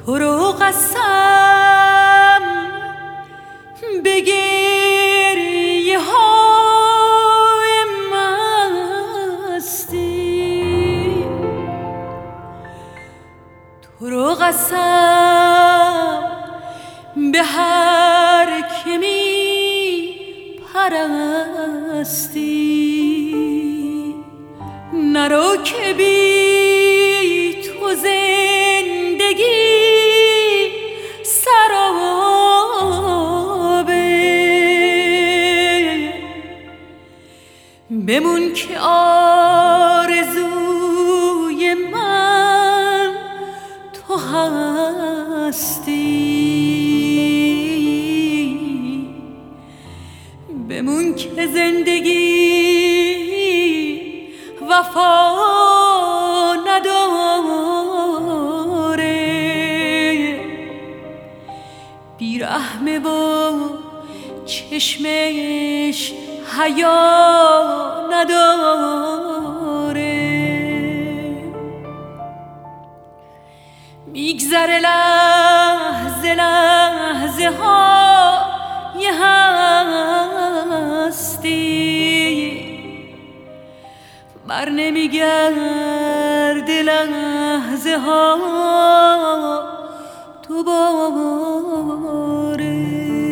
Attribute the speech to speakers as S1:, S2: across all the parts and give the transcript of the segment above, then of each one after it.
S1: تو رو قسم به گریه های مستی، تو رو قسم به هر که می پرستی، نرو که بی تو زندگی سرابه، بمون که آرزوی من تو هستی، بمون که زندگی وفا نداره، بیرحمه و چشمش حیا نداره، میگذره لحظه لحظه ها یه هستی، بر نمیگرده لحظه ها دوباره.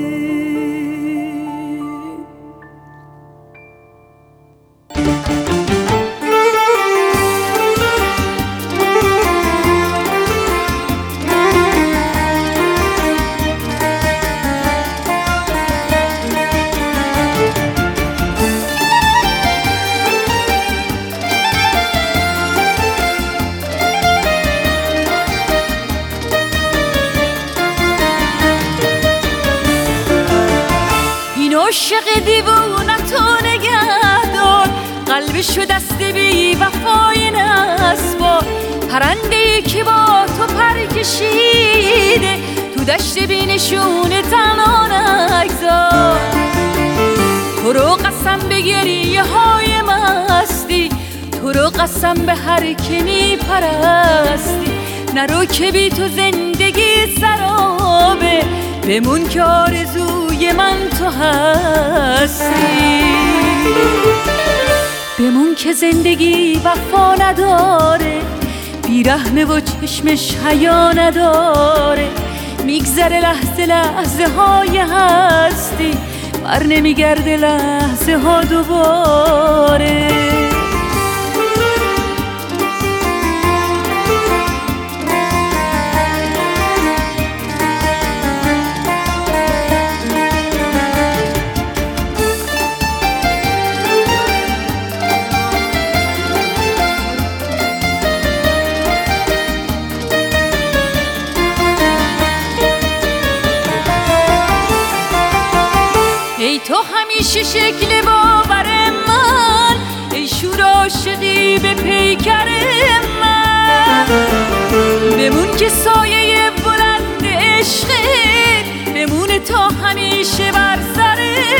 S1: عاشق دیوونتو نگه دار، قلبشو دست بی وفای نسپار، پرنده‌ای که با تو پر کشیده تو دشت بی نشونه تنها نگذار، تو رو قسم به گریه های مستی، تو رو قسم به هر که می پرستی، نرو که بی تو زندگی سرابه، بمون که آرزوی من تو هستی، بمون که زندگی وفا نداره، بیرحمه و چشمش حیا نداره، میگذره لحظه لحظه های هستی، بر نمیگرده لحظه ها دوباره. ای تو همیشه شکل باور من، ای شور عاشقی به پیکر من، بمون که سایه بلند عشقت بمونه تا همیشه بر سر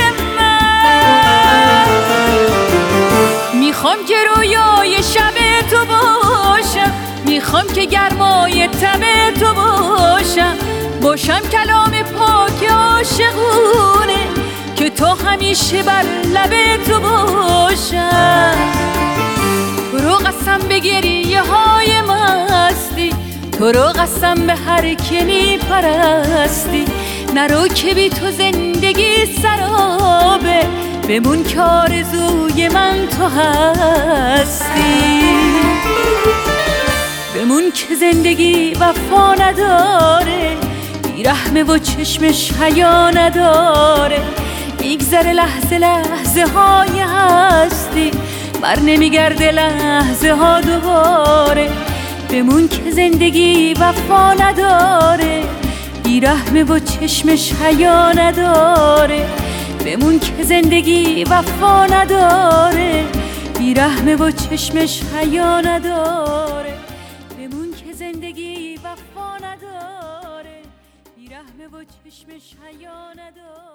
S1: من، میخوام که رویای شب تو باشم، میخوام که گرمای تب تو باشم کلام پاک عاشقونه که تو همیشه بر لب تو باشم، تو رو قسم به گریه های مستی، تو رو قسم به هر که می پرستی، نرو که بی تو زندگی سرابه، بمون که آرزوی من تو هستی، بمون که زندگی وفا نداره، بیرحمه و چشمش حیا نداره، میگذره لحظه لحظه های هستی، بر نمیگرده لحظه ها دوباره، بمون که زندگی وفا نداره، بیرحمه و چشمش حیا نداره، بمون که زندگی وفا نداره، بیرحمه و چشمش حیا نداره، بمون که زندگی وفا نداره، بیرحمه و چشمش حیا نداره.